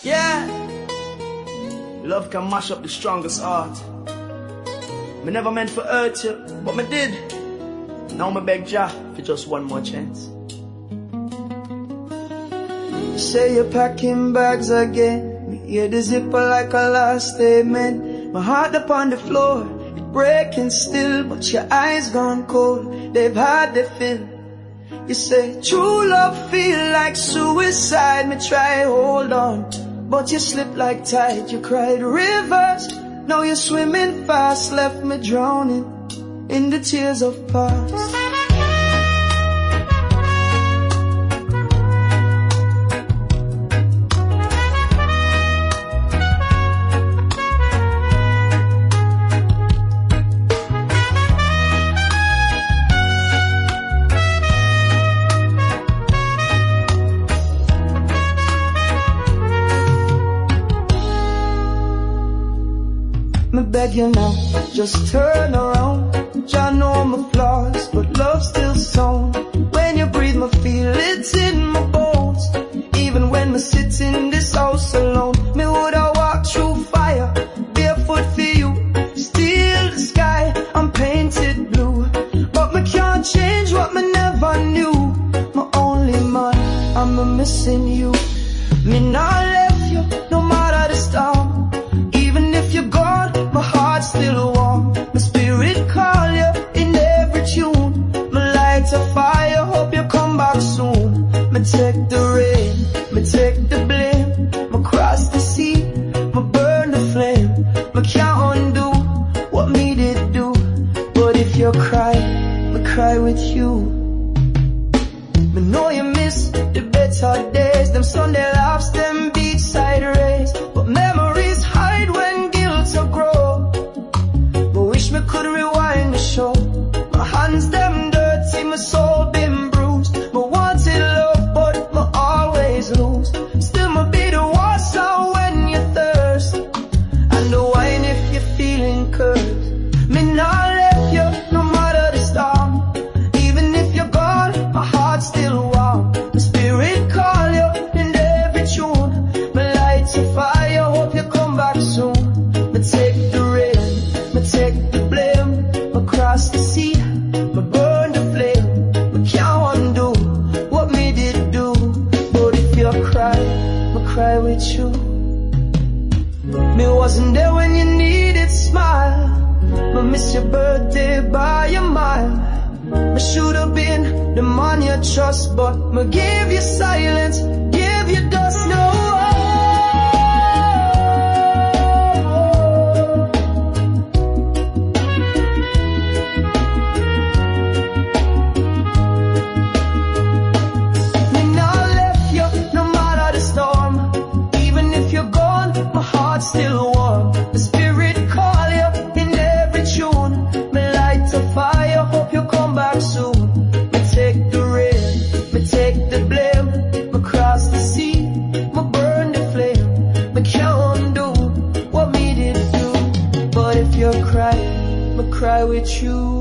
Yeah. Love can mash up the strongest heart. Me never meant for hurt you, but me did. Now me beg Jah for just one more chance. You say you're packing bags again. Me hear the zipper like a last statement. My heart upon the floor, it breaking still, but your eyes gone cold. They've had their fill. You say true love feel like suicide. Me try hold on, but you slip like tide. You cried rivers, now you're swimming fast. Left me drowning in the tears of past. Me beg you now, just turn around. I know my flaws, but love's still sound. When you breathe, me feel it in my bones. Even when me sit in this house alone, me woulda walked through fire, barefoot for you. Steal the sky, I'm painted blue, but me can't change what me never knew. My only man, I'm missing you. Me not left you, no matter the storm. Even if you're gone, my heart's still warm. My spirit call you in every tune. My lights a fire, hope you come back soon. Me take the rain, me take the blame. Me cross the sea, me burn the flame. Me can't undo what me did do. But if you cry, me cry with you. Me know you miss the better days, them Sunday laughs, them beachside rays. But memories hide when guilt will grow. But wish me could rewind the show. My hands them dirty, my soul been bruised. Me wanted love, but me always lose. Still me be the water when you thirst, and the wine if you're feeling cursed. Me not left you, no matter the storm. Even if you're gone, my heart's still warm. My spirit call you in every tune. My lights a fire, hope you come back soon. Me take the rain, me take the blame. Me cross the sea, me burn the flame. Me can't undo what me did do. But if you cry, me cry with you. Me wasn't there when you needed smile. Me miss your birthday by a mile. Me should've been the man you trust, but me gave you silence, gave you dust. No, me not left you, no matter the storm. Even if you're gone, my heart's still warm. The spirit call you in every tune. Me light a fire, hope you come back soon. Me take the rain, me take the blame. Me cross the sea, me burn the flame. Me can't undo what me did do. But if you cry, me cry with you.